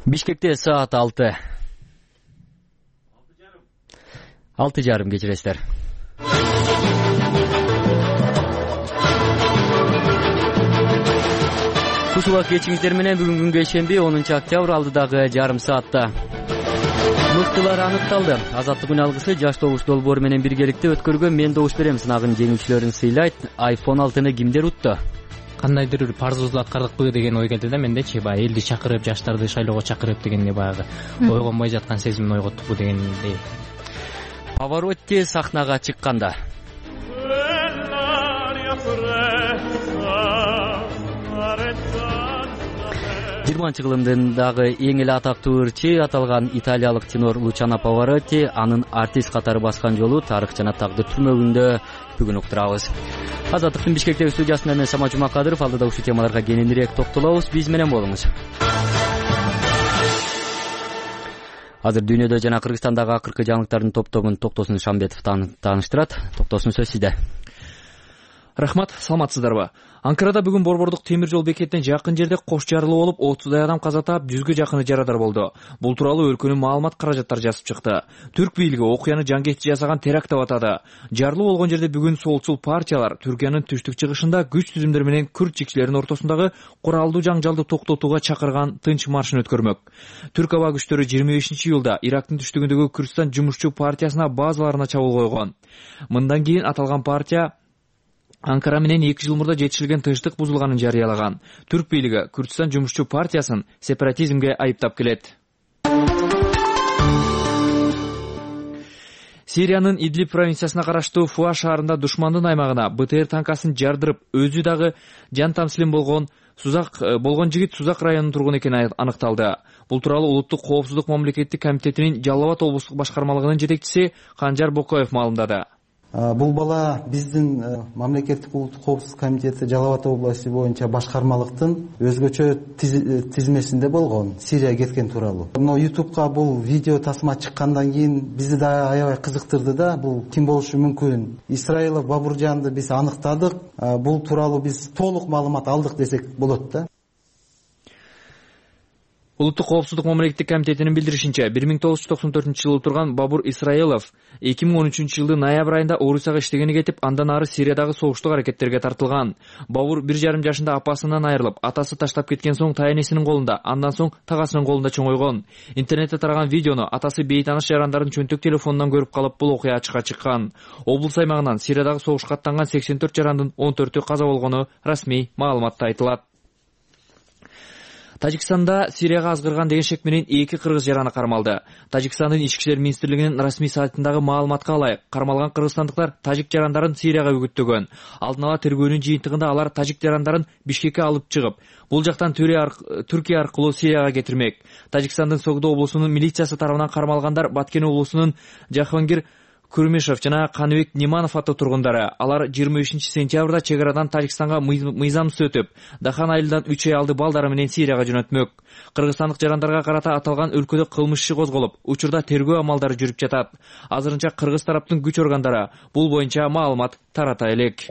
Бишкекте саат 6. 6:30 кечиресиздер. Кушулак кечиңиздер менен бүгүн күнгө шемби 10 октябрь алдыдагы жарым саатта. Мыктылар аныкталды. Азаттык күн алгысы жаш добуш долбоору менен биргеликте өткөргөн Мен добуш берем сынагын жеңүүчүлөрүн сыйлайт. iPhone 6-ны кимдер утты? Кандайдыр бир парзыбызды аткардыкпы деген ой келди да мендечи, баягы элди чакырып, жаштарды шайлоого чакырып дегенде баягы ойгонбой жаткан сезимин ойготтукпу дегендей. Паваротти сахнага чыкканда. 20 кылымдагы эң эле атактуу ырчы аталган италиялык тенор Лучано Паваротти анын артист катары баскан жолу тарых жана тагдыр түрмөгүндө бүгүн уктурабыз. Азаттыктын Бишкектеги студиясында мен Самат Жумакадыров, алдыда ушул темаларга кененирээк токтолобуз. Биз менен болуңуз. Азыр дүйнөдө жана Кыргызстандагы акыркы жаңылыктардын топтогун Токтосун Шамбетов тааныштырат. Токтосун, сөз сизде. Рахмат, саламатсыздарбы? Анкарада бүгүн борбордук темир жол бекетинен жакын жерде кош жарылуу болуп, 30дай адам каза таап, 100гө жакыны жарадар болду. Бул тууралуу өлкөнүн маалымат каражаттары жазып чыкты. Түрк бийлиги окуяны жангеччи жасаган теракт деп атады. Жарылуу болгон жерде бүгүн солчул партиялар Түркиянын түштүк-чыгышында күч түзүмдөр менен күрд жигчилеринин ортосундагы куралдуу жаңжалды токтотууга чакырган тынч маршын өткөрмөк. Түрк аба күчтөрү 25-июлда Ирактын түштүгүндөгү Күрдстан жумушчу партиясына базаларына чабуул койгон. Мындан кийин аталган партия Анкара менен 2 жыл мурда жетишилген тынчтык бузулганын жарыялаган. Түрк бийлиги Күрдстан жумушчу партиясын сепаратизмге айыптап келет. Сириянын Идлиб провинциясына караштуу Фуа шаарында душмандын аймагына БТР танкасын жардырып, өзү дагы жан тамсилим болгон жигит Сузак районунун тургуну экени аныкталды. Бул тууралуу Улуттук коопсуздук мамлекеттик комитетинин Жалал Абад облустук башкармалыгынын жетекчиси Канжар Бокоев маалымдады. Бул бала биздин мамлекеттик улуттук коопсуздук комитети Жалал Абад областы боюнча башкармалыктын өзгөчө тизмесинде болгон, Сирияга кеткен тууралуу. YouTube'га бул видео тасма чыккандан кийин бизди да аябай кызыктырды да, бул ким болушу мүмкүн? Исраилов Бабуржанды биз аныктадык. Бул тууралуу биз толук маалымат алдык десек болот да. Улуттук коопсуздук мамлекеттик комитетинин билдиришинче, 1994-жылы турган Бабур Исраилов 2013-жылдын ноябрь айында Орусияга иштегени кетип, андан ары Сириядагы согуштук аракеттерге тартылган. Бабур 1,5 жашында апасынан айрылып, атасы таштап кеткен соң тайнесинин колунда, андан соң тагасынын колунда чоңойгон. Интернетте тараган видеону атасы бейтаныш жарандардын чөнтөк телефонунан көрүп калып, бул окуя ачыкка чыккан. Облус аймагынан Сириядагы согушка аттанган 84 жарандын 14-ü каза болгону расмий маалыматта айтылат. Тажикстанда Сирияга азгырган деген шек менен 2 кыргыз жараны кармалды. Тажикстандын ички иштер министрлигинин расмий сайтындагы маалыматка ылайык, кармалган кыргызстандыктар тажик жарандарын Сирияга үгүттөгөн. Алдын ала тергөөнүн жыйынтыгында алар тажик жарандарын Бишкекке алып чыгып, бул жактан Түркия аркылуу Сирияга кетирмек. Тажикстандын Согдо облусунун милициясы тарабынан кармалгандар Баткен облусунун Жахангир Күрмешев жана Каныбек Неманов аттуу тургундары. Алар 25-сентябрда чек арадан Тажикстанга мыйзамсыз өтүп, Дахан айылынан 3 ай алды балдары менен Сирияга жөнөтмөк. Кыргызстандык жарандарга карата аталган өлкөдө кылмыш иши козголуп, учурда тергөө амалдары жүрүп жатат. Азырынча кыргыз тараптын күч органдары бул боюнча маалымат тарата элек.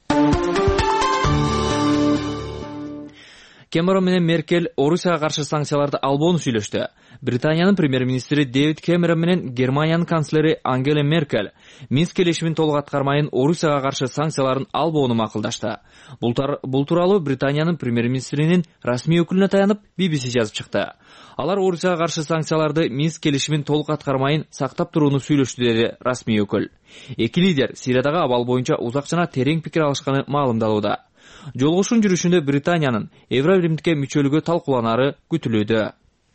Кэмерон менен Меркель Орусияга каршы санкцияларды албоону сүйлөштү. Британиянын премьер-министри Дэвид Кэмерон менен Германиянын канцлери Ангела Меркель Минск келишимин толук аткармайын Орусияга каршы санкцияларын албоону макулдашты. Бул тууралуу Британиянын премьер-министринин расмий өкүлүнө таянып BBC жазып чыкты. Алар Орусияга каршы санкцияларды Минск келишимин толук аткармайын сактап турууну сүйлөштү, деди расмий өкүл. Эки лидер Сириядагы абал боюнча узак жана терең пикир алышканы маалымдалууда. Жолугушуун жүрүшүндө Британиянын Евробиримдикке мүчөлүгү талкууланары күтүлүүдө.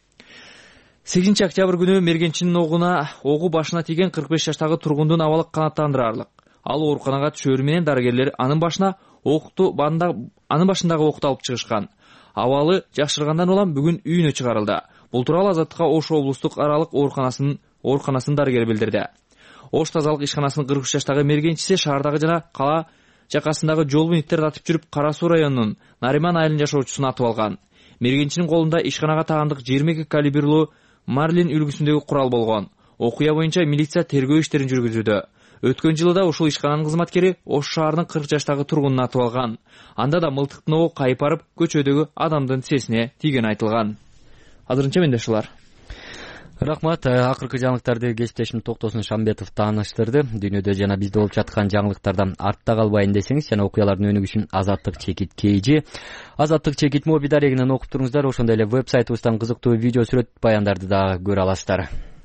8 октябрь күнү мергенчинин огу башына тийген 45 жаштагы тургундун абалы канааттандырарлык. Ал ооруканага түшөрү менен дарыгерлер анын башындагы окту алып чыгышкан. Абалы жакшыргандан улам бүгүн үйүнө чыгарылды. Бул тууралуу Азаттыкка Ош облустук аралык ооруканасынын дарыгери билдирди. Ош тазалык ишканасынын 43 жаштагы мергенчиси шаардагы жана кала жакасындагы жолбун иттер татып жүрүп, Кара Суу районунун Нариман айылынын жашоочусун атып алган. Мергенчинин колунда ишканага таандык 22 калибрлуу Марлин үлгүсүндөгү курал болгон. Окуя боюнча милиция тергөө иштерин жүргүзүүдө. Өткөн жылы да ушул ишкананын кызматкери Ош шаарынын 40 жаштагы тургунун атып алган. Анда да мылтыктын оогу кайып барып, көчөдөгү адамдын тизесине тийгени айтылган. азырынча менде ушулар. Рахмат. Акыркы жаңылыктарды кесиптешим Токтосун Шамбетов тааныштырды. Дүйнөдө жана бизде болуп жаткан жаңылыктардан артта калбайын десеңиз жана окуялардын өнүгүшүн Азаттык чекит KG, Азаттык чекит моби дарегинен окуп туруңуздар. Ошондой эле веб-сайтыбыздан кызыктуу видео сүрөт баяндарды да көрө аласыздар.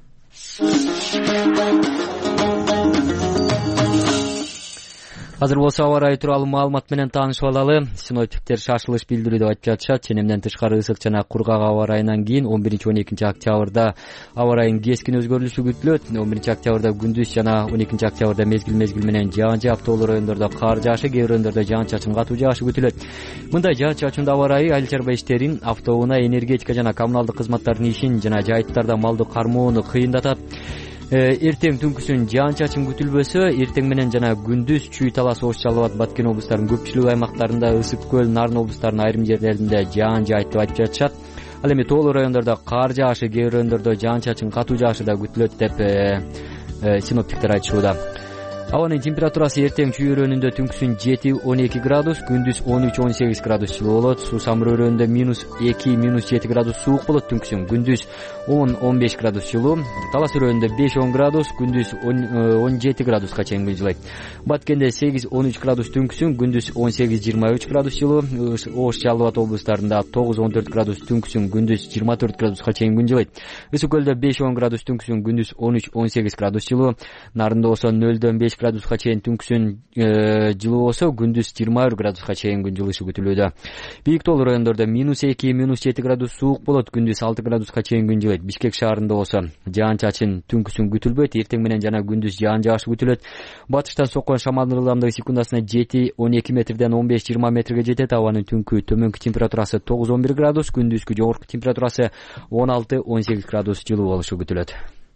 Азыр болсо аба ырайы тууралуу маалымат менен таанышып алалы. Синоптиктер шашылыш билдирүүдө айтып жатышат. Ченемден тышкары ысык жана кургак аба ырайынан кийин 11-12 октябрда аба ырайынын кескин өзгөрүлүшү күтүлөт. 11 октябрда күндүз жана 12 октябрда мезгил менен жаан жаап, тоолуу райондордо кар жаашы, кээ бир райондордо жаан-чачын катуу жаашы күтүлөт. Мындай жаан-чачындуу аба ырайы айыл чарба иштерин, автоунаа, энергетика жана коммуналдык кызматтардын ишин жана жайыттарда малды кармоону кыйындатат. Эртең түнкүсүн жаан-чачын күтүлбөсө, эртең менен жана күндүз Чүй, Талас, Ош, Жалал Абад, Баткен облустарынын көпчүлүк аймактарында, Ысык көл, Нарын облустарынын айрым жерлеринде жаан жаайт деп айтып жатышат. Ал эми тоолуу райондордо кар жаашы, кээ бир райондордо жаан-чачын катуу жаашы да күтүлөт деп синоптиктер айтышууда. Абанын температурасы эртең Чүй өрөөнүндө түнкүсүн 7-12 градус, күндүз 13-18 градус жылуу болот. Суусамыр өрөөнүндө -2-7 градус суук болот түнкүсүн, күндүз 10-15 градус жылуу. Талас өрөөнүндө 5-10 градус, күндүз 17 градуска чейин күн жылайт. Баткенде 8-13 градус түнкүсүн, күндүз 18-23 градус жылуу. Ош, Жалал Абад облустарында 9-14 градус түнкүсүн, күндүз 24 градуска чейин күн жылайт. Ысык көлдө 5-10 градус түнкүсүн, күндүз 13-18 градус жылуу. Нарында болсо 0-5 градуска чейин түнкүсүн жылуу болсо, күндүз 21 градуска чейин күн жылышы күтүлүүдө. Бийик тоолуу райондордо -2-7 градус суук болот, күндүз 6 градуска чейин күн жылайт. Бишкек шаарында болсо жаан-чачын түнкүсүн күтүлбөйт, эртең менен жана күндүз жаан жаашы күтүлөт. Батыштан соккон шамалдын ылдамдыгы секундасына 7-12 метрден 15-20 метрге жетет. Абанын түнкү төмөнкү температурасы 9-11 градус, күндүзкү жогорку температурасы 16-18 градус жылуу болушу күтүлөт.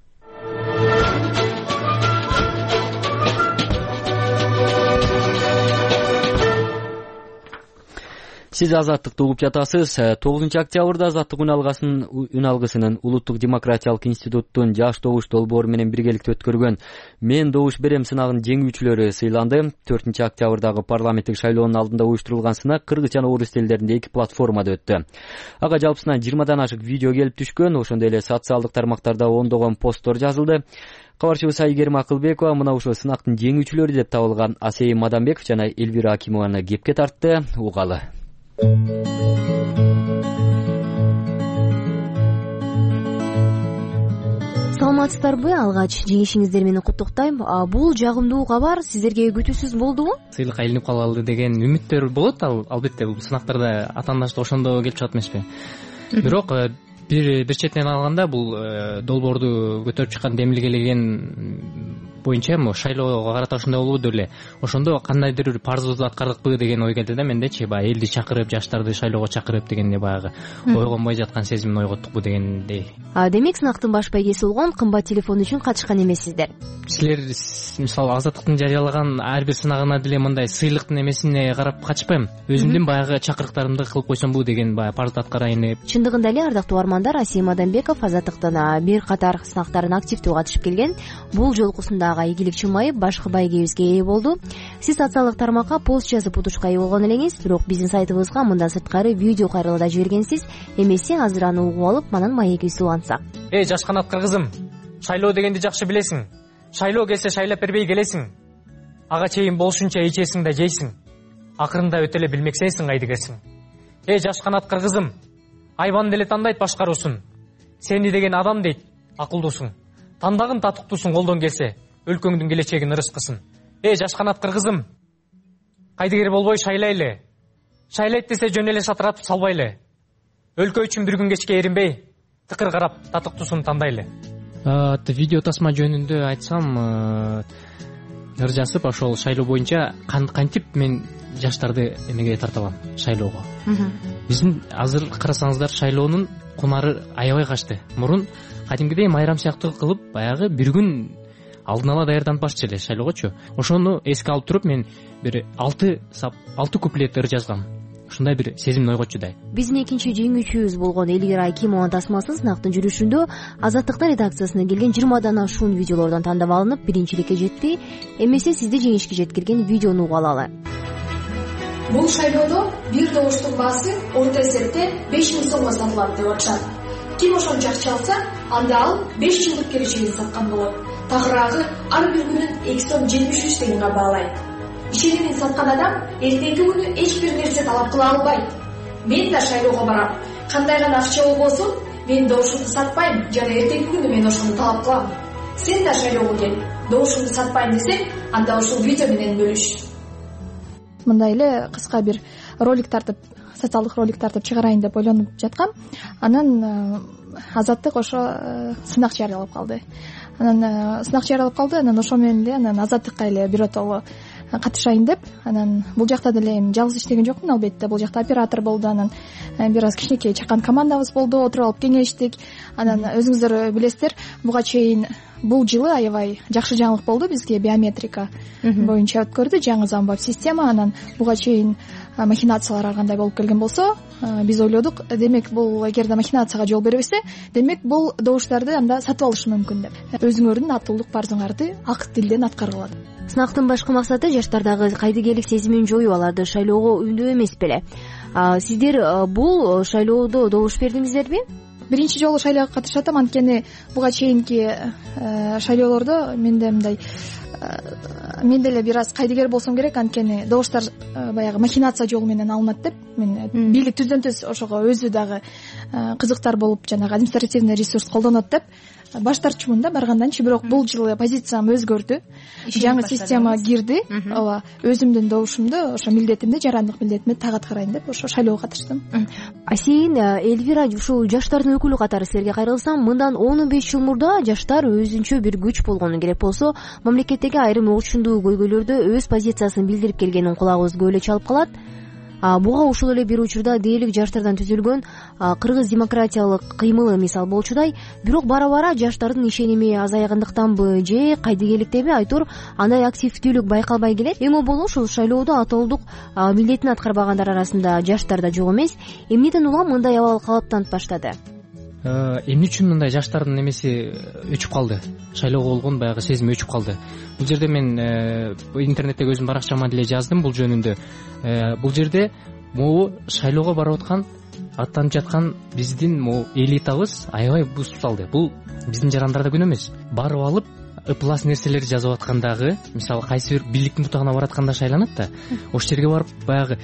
Сиз Азаттыкты угуп жатасыз. 9 октябрда Азаттык үн алгысынын Улуттук демократиялык институттун жаш добуш долбоору менен биргеликте өткөргөн «Мен добуш берем» сынагынын жеңүүчүлөрү сыйланды. 4 октябрдагы парламенттик шайлоонун алдында уюштурулган сынак кыргыз жана орус тилдеринде 2 платформада өттү. Ага жалпысынан 20дан ашык видео келип түшкөн. Ошондой эле социалдык тармактарда ондогон посттор жазылды. Кабарчыбыз Айгерим Акылбекова мына ушул сынактын жеңүүчүлөрү деп табылган Асейим Мадамбеков жана Элвира Акимованы кепке тартты. Угалы. Саламатсыздарбы? Алгач жеңишиңиздер менен куттуктайм. Бул жагымдуу кабар сиздерге күтүүсүз болдубу? Сыйлыкка илинип калалы деген үмүттөр болот. Албетте бул сынактарда атаандашты ошондо келип чыгат эмеспи. Бирок бир четинен алганда бул долбоорду көтөрүп чыккан демилгелеген боюнча шайлоого карата ошондой болбоду эле. Ошондо кандайдыр бир парзыбызды аткардыкпы деген ой келди да мендечи. Баягы элди чакырып, жаштарды шайлоого чакырып дегендей баягы ойгонбой жаткан сезимин ойготтукпу дегендей. Демек сынактын баш байгеси болгон кымбат телефон үчүн катышкан эмессиздер. Силер мисалы Азаттыктын жарыялаган ар бир сынагына деле мындай сыйлыктын эмесине карап качпайм. Өзүмдүн баягы чакырыктарымды кылып койсомбу деген баягы парзды аткарайын деп. Чындыгында эле ардактуу армандар, Асейим Адамбеков Азаттыктын бир катар сынактарына активдүү катышып келген. Бул жолкусунда ийгилик чымайып башкы байгебизге ээ болду. Сиз социалдык тармакка пост жазып утушка ээ болгон элеңиз, бирок биздин сайтыбызга мындан сырткары видео кайрылда жибергенсиз. Эмесе азыр аны угуп алып, манан маегибизди улантсак. Жаш канаткар кызым, шайлоо дегенди жакшы билесиң. Шайлоо келсе шайлап бербей келесиң. Ага чейин болушунча ичесиң да жейсиң. Акырында өтө эле билмексейсиң кайдыгерсиң. Жаш канаткар кызым, айбан деле тандайт башкаруусун. Сени деген адам дейт, акылдуусуң. Тандагын татыктуусуң колдон келсе. Өлкөңдүн келечегин ырыскысын. Жаш канаткар кызым, кайдыгер болбой шайлайлы. Шайлайт десе жөн эле шатыратып салбайлы. Өлкө үчүн бир күн кечке эринбей, тыкыр карап татыктуусун тандайлы. Видео тасма жөнүндө айтсам, ыр жазып ошол шайлоо боюнча кантип мен жаштарды эмеге тарта алам, шайлоого. Биздин азыр карасаңыздар шайлоонун кунары аябай качты. Мурун кадимгидей майрам сыяктуу кылып, баягы бир күн алдын ала даярданып барчу эле шайлоогочу. Ошону эске алып туруп мен бир 6 куплет ыр жазгам. Ушундай бир сезимди ойготчу да. Биздин экинчи жеңүүчүбүз болгон Элвира Акимованын тасмасы сынактын жүрүшүндө Азаттыктын редакциясына келген 20дан ашуун видеолордон тандап алынып, биринчиликке жетти. Эмесе сизди жеңишке жеткирген видеону угуп алалы. Бул шайлоодо бир добуштун баасы орто эсепте 5000 сомго сатылат деп атышат. Ким ошончо акча алса, анда ал 5 жылдык келечегин саткан болот. Тагыраагы ар бир күнүн 2.73 тыйынга баалайт. Ишенимин саткан адам эртеңки күнү эч бир нерсе талап кыла албайт. Мен да шайлоого барам. Кандай гана акча болбосун, мен добушумду сатпайм жана эртеңки күнү мен ошону талап кылам. Сен да шайлоого кел. Добушумду сатпайм десең, анда ушул видео менен бөлүш. Мындай эле кыска бир ролик тартып, социалдык ролик тартып чыгарайын деп ойлонуп жаткам. Анан Азаттык ошо сынак жарыялап калды. Анан ошо менен эле анан Азаттыкка эле биротоло катышайын деп, анан бул жакта деле эми жалгыз иштеген жокмун албетте. Бул жакта оператор болду, анан бир аз кичинекей чакан командабыз болду, отуруп алып кеңештик. Анан өзүңүздөр билесиздер, буга чейин бул жылы аябай жакшы жаңылык болду бизге, биометрика боюнча өткөрдү жаңы замбап система. Анан буга чейин махинациялар ар кандай болуп келген болсо, биз ойлодук, демек бул эгерде махинацияга жол бербесе, демек бул добуштарды анда сатып алышы мүмкүн деп. Өзүңөрдүн атуулук парзыңарды акыт тилден аткаргыла. Сынактын башкы максаты жаштардагы кайдыгерлик сезимин жоюу, аларды шайлоого үндөө эмес беле. Сиздер бул шайлоодо добуш бердиңиздерби? Биринчи жолу шайлоого катышып атам, анткени буга чейинки шайлоолордо мен деле бир аз кайдыгер болсом керек, анткени добуштар баягы махинация жолу менен алынат деп, мен бийлик түздөн түз ошого өзү дагы кызыктар болуп, жанагы административный ресурс колдонот деп баш тартчумун да барганданчы. Бирок бул жылы позициям өзгөрдү, жаңы система кирди. Ооба, өзүмдүн добушумду, ошо милдетимди, жарандык милдетимди так аткарайын деп ошо шайлоого катыштым. Асейин, Эльвира, ушул жаштардын өкүлү катары силерге кайрылсам, мындан 15 жыл мурда жаштар өзүнчө бир күч болгону керек болсо, мамлекеттеги айрым учундуу көйгөйлөрдө өз позициясын билдирип келгенин кулагыбызга эле чалып калат. Буга ушул эле бир учурда дээрлик жаштардан түзүлгөн кыргыз демократиялык кыймылы мисал болчудай. Бирок бара-бара жаштардын ишеними азайгандыктанбы же кайдыгерликтеби, айтор андай активдүүлүк байкалбай келет. Эң оболу ушул шайлоодо атоолдук милдетин аткарбагандар арасында жаштар да жок эмес. Эмнеден улам мындай абал калыптанып баштады? Эмне үчүн мындай жаштардын эмеси өчүп калды? Шайлоого болгон баягы сезими өчүп калды. Бул жерде мен интернеттеги өзүмдүн баракчама деле жаздым бул жөнүндө. Бул жерде могу шайлоого барып аткан, аттанып жаткан биздин могу элитабыз аябай бузуп салды. Бул биздин жарандарда күнөө эмес. Барып алып ыплас нерселерди жазып аткандагы, мисалы кайсы бир бийликтин бутагына баратканда шайланат да, ошол жерге барып баягы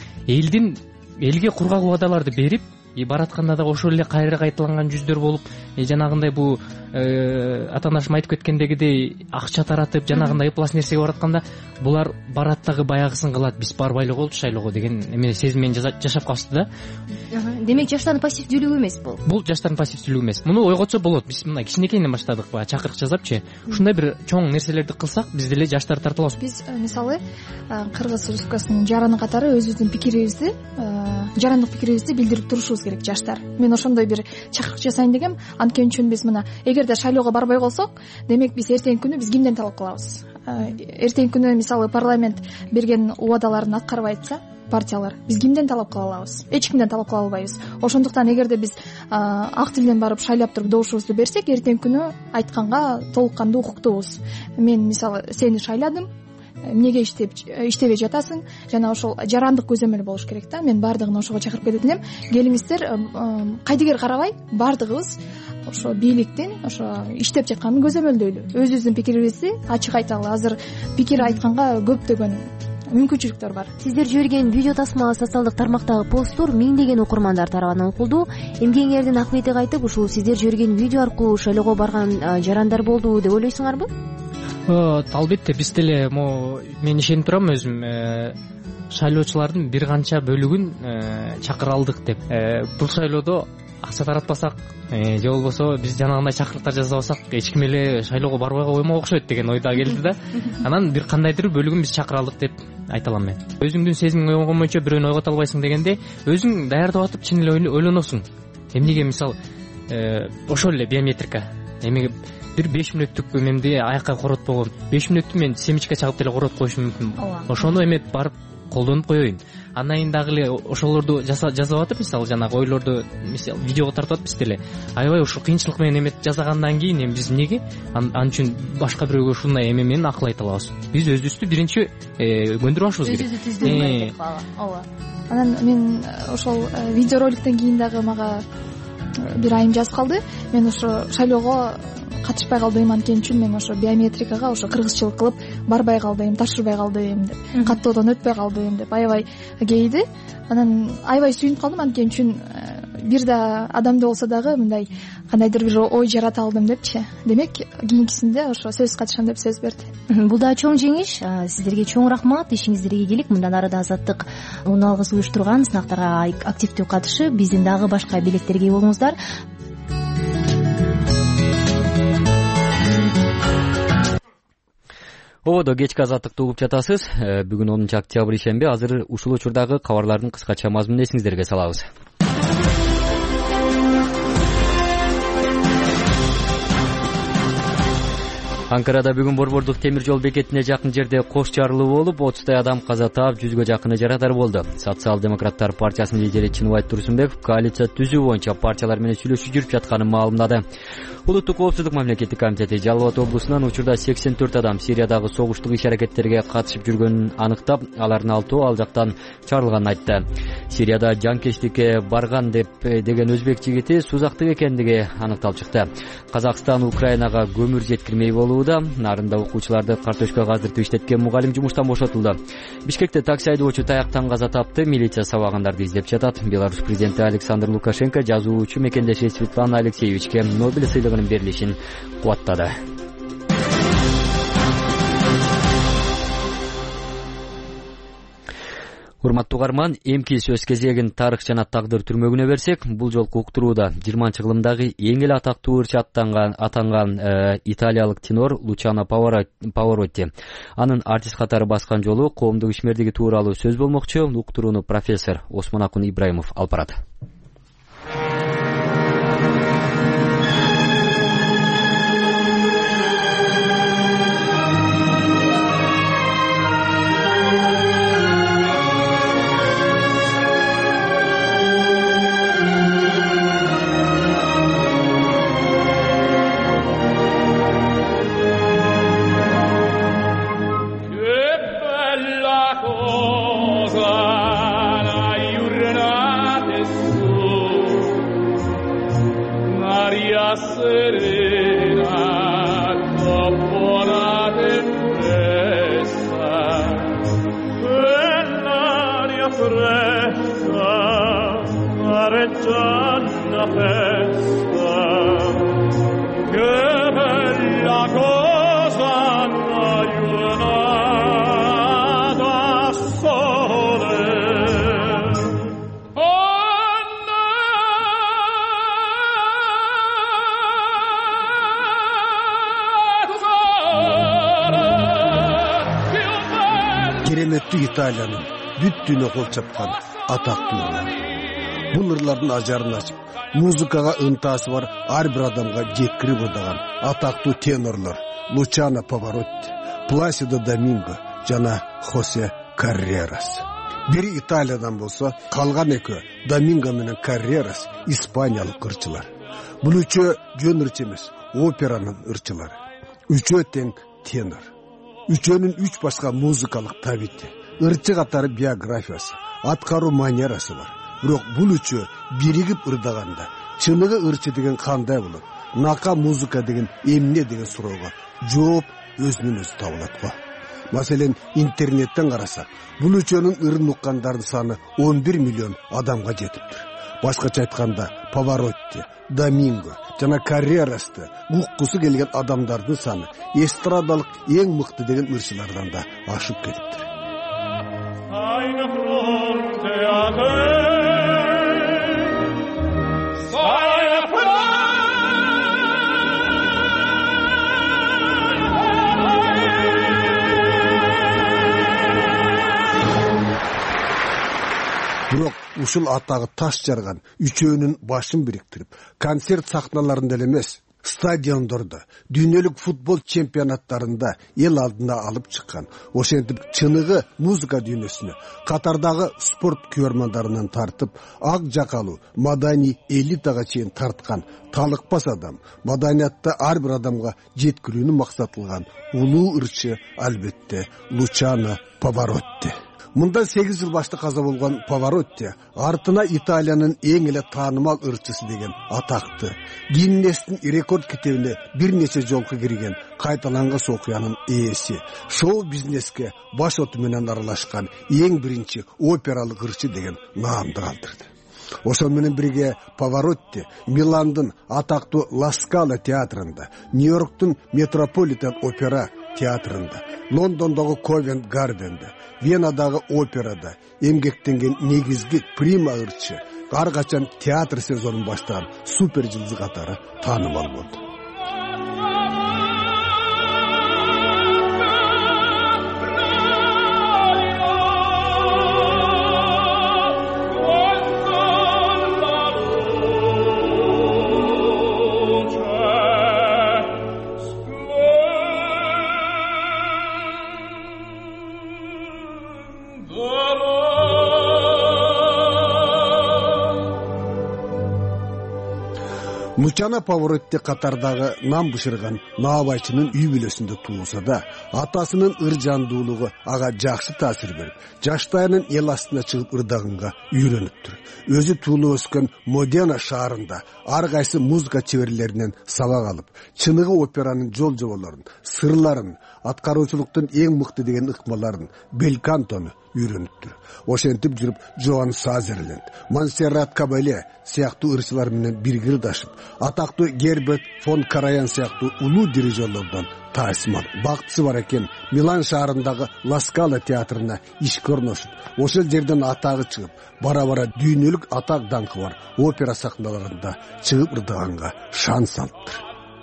элге кургак убадаларды берип, баратканда дагы ошол эле кайра кайталанган жүздөр болуп, жанагындай бул атаанашым айтып кеткендегидей акча таратып, жанагындай ыплас нерсеге баратканда булар барат дагы баягысын кылат, биз барбай эле коелучу шайлоого деген эме сезим менен жашап калышты да. Демек жаштардын пассивдүүлүгү эмес бул. Бул жаштардын пассивдүүлүгү эмес. Муну ойготсо болот. Биз мына кичинекейинен баштадык, баягы чакырык жасапчы. Ушундай бир чоң нерселерди кылсак, биз деле жаштарды тартып алабыз. Биз мисалы Кыргыз Республикасынын жараны катары өзүбүздүн пикирибизди, жарандык пикирибизди билдирип турушубуз керек жаштар. Мен ошондой бир чакырык жасайын дегем. Анткени үчүн биз мына эгерде шайлоого барбай калсак, демек биз эртеңки күнү биз кимден талап кылабыз? Эртеңки күнү мисалы парламент берген убадаларын аткарбай атса, партиялар, биз кимден талап кыла алабыз? Эч кимден талап кыла албайбыз. Ошондуктан эгерде биз ак тилден барып шайлап туруп добушубузду берсек, эртеңки күнү айтканга толук кандуу укуктуубуз. Мен мисалы сени шайладым, эмнеге иштебей жатасың? Жана ошол жарандык көзөмөл болуш керек да. Мен баардыгын ошого чакырып келет элем. Келиңиздер, кайдыгер карабай, баардыгыбыз ошо бийликтин ошо иштеп жатканын көзөмөлдөйлү. Өзүбүздүн пикирибизди ачык айталы. Азыр пикир айтканга көптөгөн мүмкүнчүлүктөр бар. Сиздер жиберген видео тасма, социалдык тармактагы посттор миңдеген окурмандар тарабынан окулду. Эмгеңердин акыбети кайтып, ушул сиздер жиберген видео аркылуу шайлоого барган жарандар болду деп ойлойсуңарбы? Албетте, биз деле мен ишенип турам өзүм, шайлоочулардын бир канча бөлүгүн чакыра алдык деп. Бул шайлоодо акча таратпасак же болбосо биз жанагындай чакырыктар жасабасак эч ким эле шайлоого барбай коймок окшойт деген ойдо келди да. Анан бир кандайдыр бөлүгүн биз чакыра алдык деп айта алам мен. Өзүңдүн сезимиң ойгонмойчо бирөөнү ойгото албайсың дегенде, өзүң даярдап атып чын эле ойлоносуң. Эмнеге мисалы ошол эле биометрика эмеге бир 5 мүнөттүк эмемди аякка коротпогон, 5 мүнөттү мен семечке чагып деле коротуп коюшум мүмкүн. Ошону эметип барып колдонуп коеюн. Андан дагы эле ошолорду жазап атып, мисалы жанагы ойлорду мисалы видеого тартып атып биз деле аябай ушул кыйынчылык менен эметип жасагандан кийин эми биз эмнеге ал үчүн башка бирөөгө ушундай эме менен акыл айта алабыз? Биз өзүбүздү биринчи көндүрүп алышыбыз керек. Өзүбүздү түздүрүп ооба. Анан мен ошол видеороликтен кийин дагы мага бир айым жазып калды. Мен ошо шайлоого катышпай калдым, анткени үчүн мен ошо биометрикага ошо кыргызчылык кылып барбай калдым, тапшырбай калдым деп, каттоодон өтпөй калдым деп аябай кейди. Анан аябай сүйүнүп калдым, анткени үчүн бир да адамда болсо дагы мындай кандайдыр бир ой жарата алдым депчи. Демек кийинкисинде ошо сөз катышам деп сөз берди. Бул да чоң жеңиш. Сиздерге чоң рахмат. Ишиңиздерге ийгилик. Мындан ары да Азаттык уну алгыс уюштурган сынактарга активдүү катышып, биздин дагы башка билектерге ээ болуңуздар. Ободо кечки Азаттыкты угуп жатасыз. Бүгүн 10 октябрь ишемби. Азыр ушул учурдагы кабарлардын кыскача мазмунун эсиңиздерге салабыз. Анкарада бүгүн борбордук темир жол бекетине жакын жерде кош жарылуу болуп, 30 адам каза таап, 100гө жакыны жарадар болду. Социал-демократтар партиясынын лидери Чыныбай Турсунбеков коалиция түзүү боюнча партиялар менен сүйлөшүп жүрүп жатканын маалымдады. Улуттук коопсуздук мамлекеттик комитети Жалал Абад облусунан учурда 84 адам Сириядагы согуштук иш-аракеттерге катышып жүргөнүн аныктап, алардын 6 ал жактан чыгарылганын айтты. Сирияда жанкечтикке барган деген өзбек жигити сузактык экендиги аныкталып чыкты. Казакстан Украинага көмүр жеткирмей болууда. Нарында окуучуларды картөшкө каздыртып иштеткен мугалим жумуштан бошотулду. Бишкекте такси айдоочу таяктан каза тапты. Милиция сабагандарды издеп жатат. Беларусь президенти Александр Лукашенко жазуучу мекендеши Светлана Алексеевичке Нобель сыйлыгынын берилишин кубаттады. Урматтуу угарман, эмки сөз кезегин тарых жана тагдыр түрмөгүнө берсек, бул жолку уктурууда 20-кылымдагы эң эле атактуу ырчы атанган италиялык тенор Лучано Паваротти. Анын артист катары баскан жолу, коомдук ишмердиги тууралуу сөз болмокчу. Уктурууну профессор Осмонакун Ибраимов алып барат. Италиянын бүт дүйнө кол чапкан атактуу ырлар. Бул ырлардын ажарын ачып, музыкага ынтасы бар ар бир адамга жеткирип ырдаган атактуу тенорлор Лучано Паваротти, Пласидо Доминго жана Хосе Каррерас. Бири Италиядан болсо, калган экөө Доминго менен Каррерас испаниялык ырчылар. Бул үчөө жөн ырчы эмес, операнын ырчылары. Үчөө тең тенор. Үчөөнүн 3 башка музыкалык табити, ырчы катары биографиясы, аткаруу манерасы бар. Бирок бул үчөө биригип ырдаганда, чыныгы ырчы деген кандай болот? Нака музыка деген эмне деген суроого жооп өзүнөн өзү табылат го. Маселен, интернеттен карасак, бул үчөөнүн ырын уккандардын саны 11 миллион адамга жетиптир. Башкача айтканда, Паваротти, Доминго жана Каррерасты уккусу келген адамдардын саны эстрадалык эң мыкты деген ырчылардан да ашып кетиптир. Бирок ушул атагы таш жарган үчөөнүн башын бириктирип, концерт сахналарында эле эмес, стадиондордо, дүйнөлүк футбол чемпионаттарында эл алдына алып чыккан, ошентип чыныгы музыка дүйнөсүнө катардагы спорт күйөрмандарынан тартып, ак жакалуу маданий элитага чейин тарткан талыкпас адам, маданиятты ар бир адамга жеткирүүнү максат кылган улуу ырчы албетте Лучано Паваротти. Мындан 8 жыл башта каза болгон Паваротти артына Италиянын эң эле таанымал ырчысы деген атакты Гиннестин рекорд китебине бир нече жолку кирген кайталангыс окуянын ээси, шоу бизнеске баш оту менен аралашкан эң биринчи опералык ырчы деген наамды калтырды. Ошол менен бирге Паваротти Миландын атактуу Ла Скала театрында, Нью-Йорктун Метрополитен опера театрында, Лондондогу Ковент Гарденде, Венадагы операда эмгектенген негизги прима ырчы, ар качан театр сезонун баштаган супер жылдыз катары таанымал болду. Лучано Паваротти катардагы нам бышырган наабайчынын үй бүлөсүндө туулса да, атасынын ыржандуулугу ага жакшы таасир берип, жаштайынан эл астына чыгып ырдаганга үйрөнүптүр. Өзү туулуп өскөн Модена шаарында ар кайсы музыка чеберлеринен сабак алып, чыныгы операнын жол жоболорун, сырларын, аткаруучулуктун эң мыкты деген ыкмаларын, белкантону үйрөнүптүр. Ошентип жүрүп Жоан Сазерленд, Монсеррат Кабеле сыяктуу ырчылар менен бирге ырдашып, атактуу Герберт фон Караян сыяктуу улуу дирижерлордон таасим алып, бактысы бар экен Милан шаарындагы Ла Скала театрына ишке орношуп, ошол жерден атагы чыгып, бара-бара дүйнөлүк атак даңкы бар опера сахналарында чыгып ырдаганга шанс алыптыр.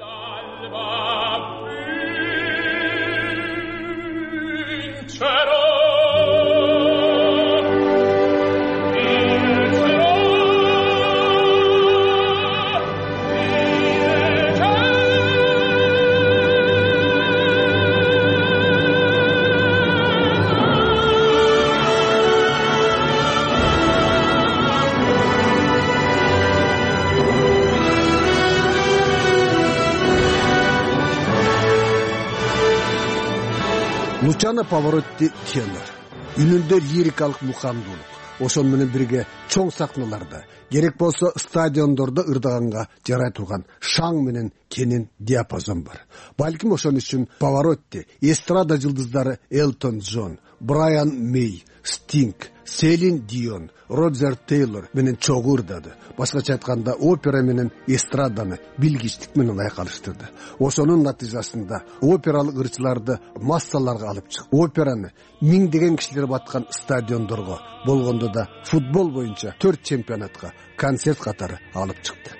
Лучано Паваротти тенор, үнүндө лирикалык мукамдуулук, ошол менен бирге чоң сахналарда, керек болсо стадиондордо ырдаганга жарай турган шаң менен кенен диапазон бар. Балким ошон үчүн Паваротти эстрада жылдыздары Элтон Джон, Брайан Мей, Стинг, Селин Дион, Роджер Тейлор менен чогуу ырдады. Башкача айтканда опера менен эстраданы билгичтик менен айкалыштырды. Ошонун натыйжасында опералык ырчыларды массаларга алып чыгып, операны миңдеген кишилер баткан стадиондорго, болгондо да футбол боюнча 4 чемпионатка концерт катары алып чыкты.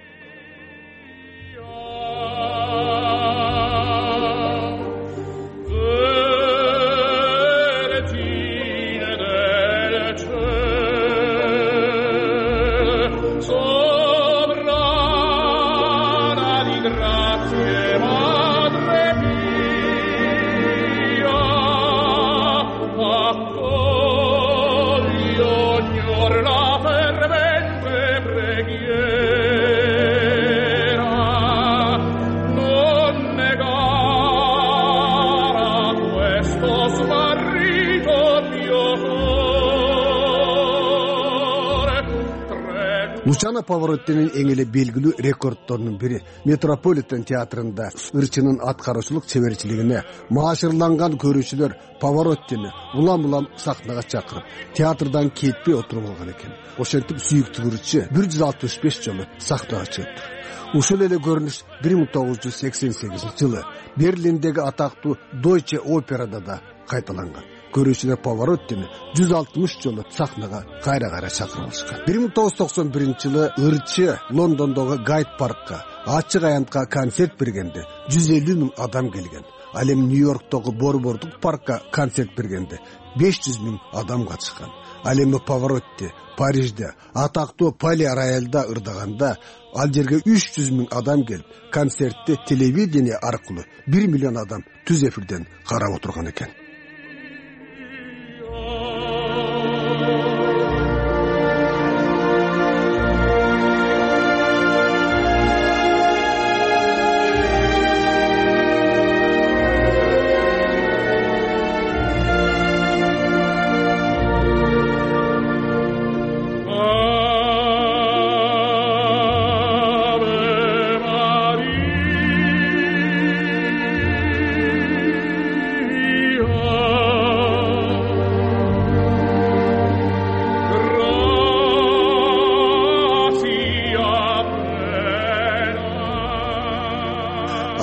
Лучано Павароттинин эң эле белгилүү рекордторунун бири Метрополитен театрында ырчынын аткаруучулук чеберчилигине маашырланган көрүүчүлөр Павароттини улам-улам сахнага чакырып, театрдан кетпей отуруп алган экен. Ошентип сүйүктүү ырчы 165 жолу сахнага чыктı. Ушул эле көрүнүш 1988 жылы Берлиндеги атактуу Deutsche Operada да кайталанган. Көрүүчүлөр Павароттини 160 жолу сахнага кайра чакырып алышкан. 1991 жылы ырчы Лондондогу Гайд паркка ачык аянтка концерт бергенде 150 000 адам келген. Ал эми Нью-Йорктогу Борбордук паркка концерт бергенде 500 000 адам катышкан. Ал эми Паваротти Парижде атактуу Пали Рояльда ырдаганда ал жерге 300 000 адам келип, концертти телевидение аркылуу 1 миллион адам түз эфирден карап отурган экен.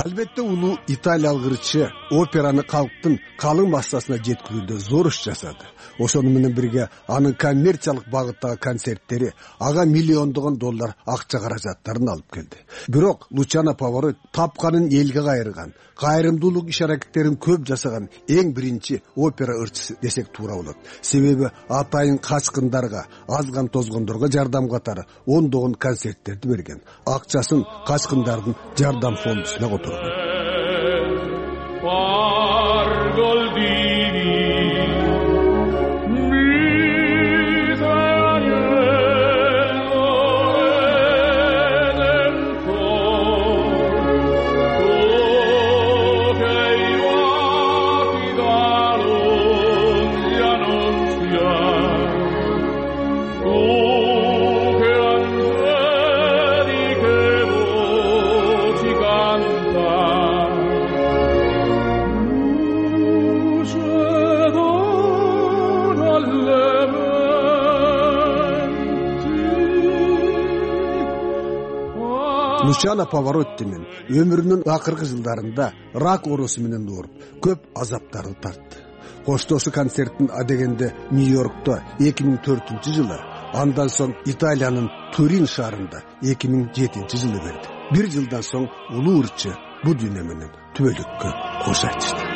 Албетте улуу италиялык ырчы операны калктын калың массасына жеткирүүдө зор иш жасады. Ошону менен бирге анын коммерциялык багыттагы концерттери ага миллиондогон доллар акча каражаттарын алып келди. Бирок Лучано Паваротти тапканын элге кайрган, кайрымдуулук иш аракеттерин көп жасаган эң биринчи опера ырчысы десек туура болот. Себеби атайын качкындарга, азган тозгондорго жардам катары ондогон концерттерди берген. Акчасын качкындардын жардам фондусуна которгон. Лучано Павароттинин өмүрүнүн акыркы жылдарында рак оорусу менен ооруп, көп азаптарды тартты. Коштошу концертин адегенде Нью-Йоркто 2004-жылы, андан соң Италиянын Турин шаарында 2007-жылы берди. Бир жылдан соң улуу ырчы бу дүйнө менен түбөлүккө кош айтышты.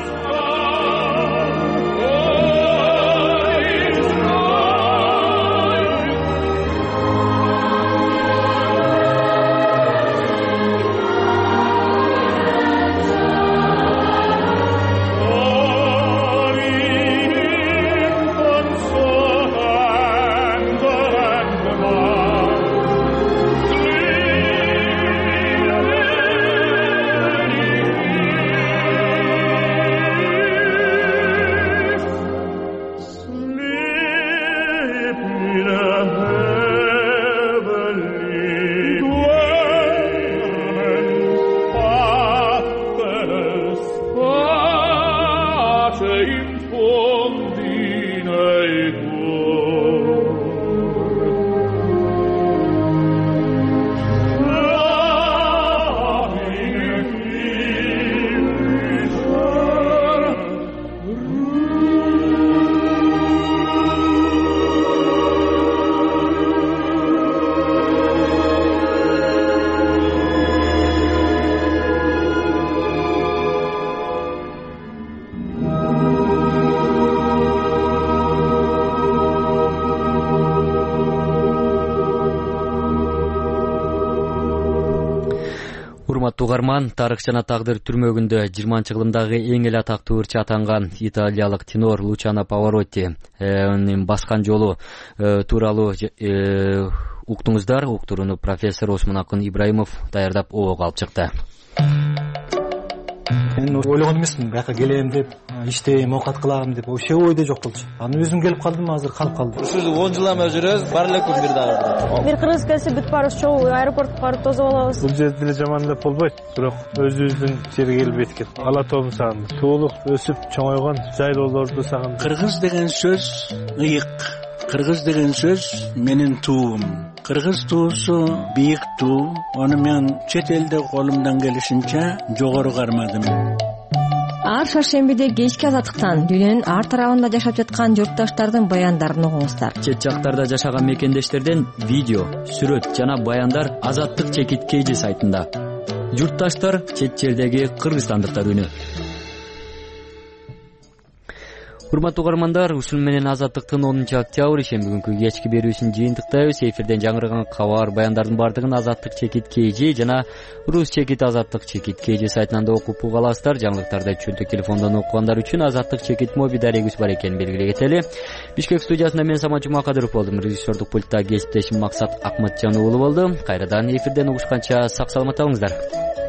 Угарман, тарых жана тагдыр түрмөгүндө 20-кылымдагы эң эле атактуу ырчы атанган италиялык тенор Лучано Паваротти баскан жолу тууралуу уктуңуздар. Уктурууну профессор Осмон Акын Ибраимов даярдап обого алып чыкты. Мен ойлогон эмесмин, бияка келем деп, иштейм, оокат кылам деп, вообще ойдо жок болчу. Анан өзүм келип калдым, азыр калып калдым. Ушул 10 жылдан жүрөбүз, бар эле күн бир дагы. Бир кыргыз келсе бүт барыбыз чогуу аэропортко барып тосуп алабыз. Бул жерде деле жамандап болбойт, бирок өзүбүздүн жерге келип эткет. Ала тообун сагындым. Туулук, өсүп чоңойгон жайлоолорду сагындым. Кыргыз деген сөз ыйык. Кыргыз деген сөз менин туум. Кыргыз туусу бийик туу. Аны мен чет элде колумдан келишинче жогору кармадым. Ар шаршембиде кечки азаттыктан дүйнөнүн ар тарабында жашап жаткан журтташтардын баяндарын угуңуздар. Чет жактарда жашаган мекендештерден видео, сүрөт жана баяндар Азаттык чекит KG сайтында. Журтташтар чет жердеги кыргызстандыктар үнү. Урматтуу угармандар, ушул менен Азаттыктын 10-октябрь ишемби күнкү кечки берүүсүн жыйынтыктайбыз. Эфирден жаңырган кабар баяндардын бардыгын Азаттык чекит KG жана Рус чекит Азаттык чекит KG сайтынан да окуп уга аласыздар. Жаңылыктарды чөлдүк телефондон окугандар үчүн Азаттык чекит моби дарегибиз бар экенин белгилей кетели. Бишкек студиясында мен Самат Жумакадыров болдум. Режиссердук пультта кесиптешим Максат Акматжан уулу болду. Кайрадан эфирден угушканча сак саламатта болуңуздар.